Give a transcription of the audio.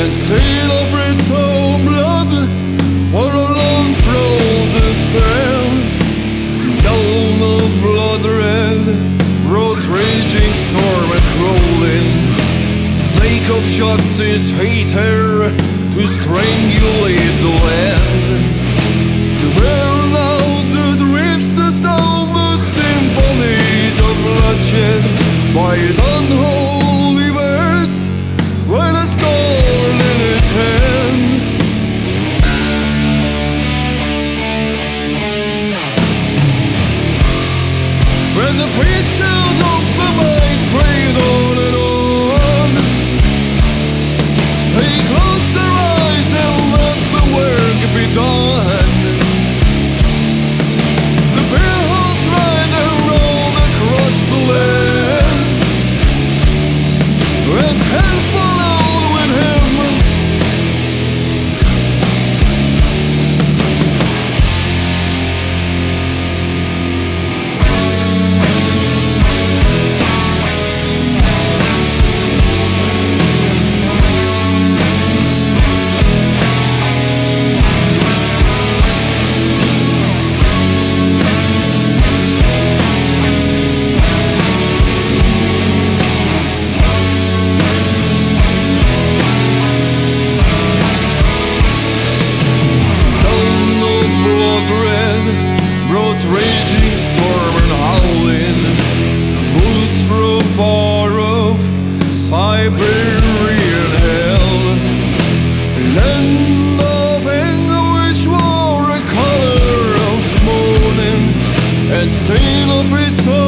and steal of its own blood for a long frozen spell. Down of blood red, road raging storm and crawling, snake of justice hater to strangulate the land, to burn out the drifts, the somber symphonies of bloodshed by his unholy words with a sword in his hand. When the preachers of the mind prayed on and on, they closed their eyes and let the work be done. The bear horse rider rolled across the land, and hell followed with him. Raging storm and howling, wolves from far off Siberian hell, land of anguish wore a color of mourning and stain of its own.